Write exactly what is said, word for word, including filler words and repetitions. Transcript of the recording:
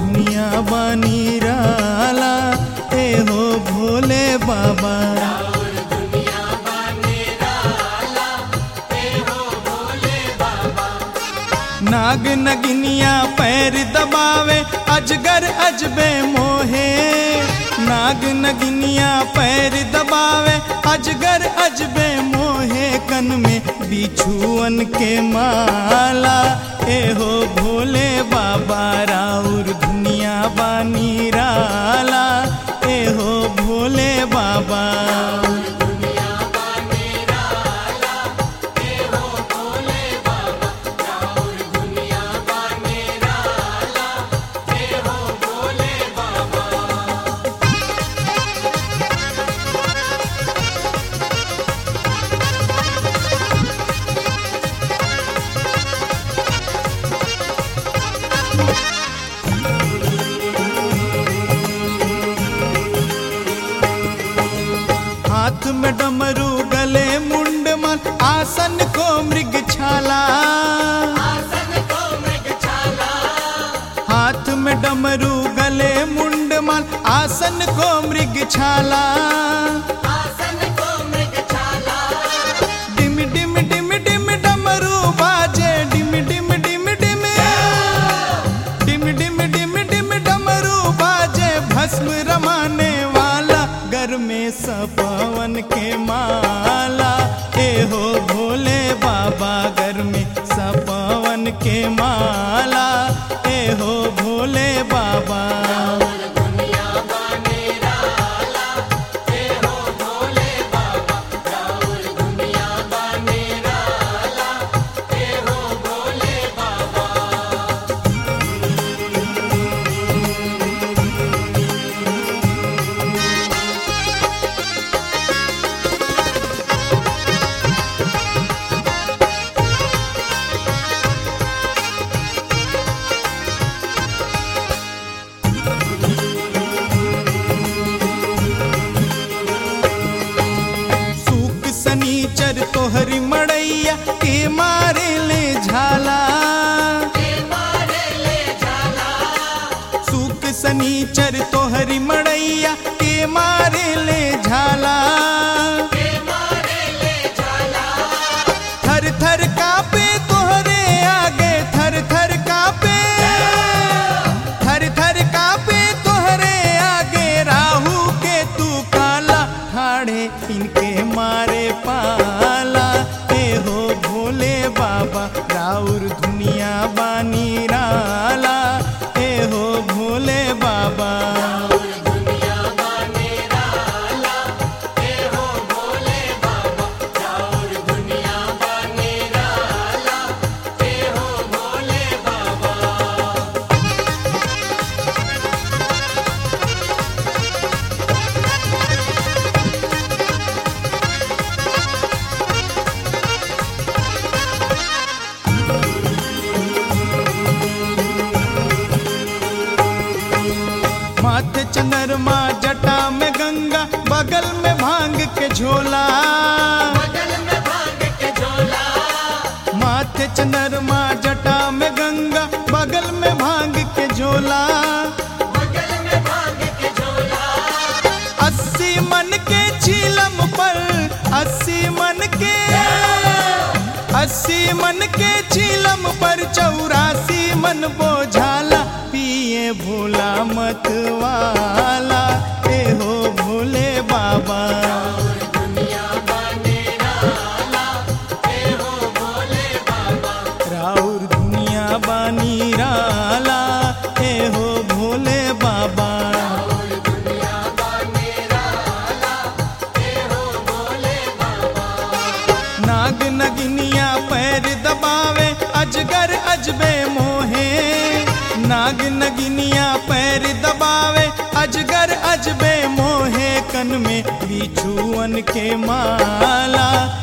दुनिया बानी राला ए हो भोले बाबा। नाग नगिनिया पैर दबावे अजगर अजबे मोहे, नाग नगिनिया पैर दबावे अजगर अजबे मोहे, कन में बिछुअन के माला ए हो भोले बाबा राउर दुनिया बानी राला ए हो भोले बाबा। हाथ में डमरू गले मुंड मन आसन को मृग छाला, आसन को मृग छाला। हाथ में डमरू गले मुंड मन आसन को मृग छाला, आसन को मृग छाला। डिम डिम डिम डिम डमरू बाजे डिम डिम डिम डिम डिम डिम डिम डिम डमरू बाजे भस्म रमाने वाला, घर में सपवन के माला ए हो भोले बाबा। घर में सपवन के माला ए हो भोले बाबा। शनीचर तोहरी मड़ैया के मारे ले झाला, के मारे ले झाला। सूक शनीचर तोहरी मड़ैया के मारे ले झाला, के मारे ले झाला। थर थर कापे तोहरे आगे थर थर कापे, थर थर कापे तोहरे आगे राहु के तू काला, ठाड़े इनके मारे पाला ए हो भोले बाबा। राउर दुनिया बानी राला ए हो भोले बाबा। माथे चंद्रमा जटा में गंगा बगल में भांग के झोला, बगल में भांग के झोला। माथे चंद्रमा जटा में गंगा बगल में भांग के झोला, बगल में भांग के झोला। अस्सी मन के चीलम पर अस्सी मन के अस्सी मन के चीलम पर चौरासी मन बोझाला, पिए भोला मत वाला ए हो भोले बाबा। राउर दुनिया बानी राला ए हो भोले बाबा। नाग नगिनिया पैर दबावे अजगर अजबे मोहे, नाग नगिनिया पैर दबावे अजगर अजबे मोहे, कन में बिछुअन के माला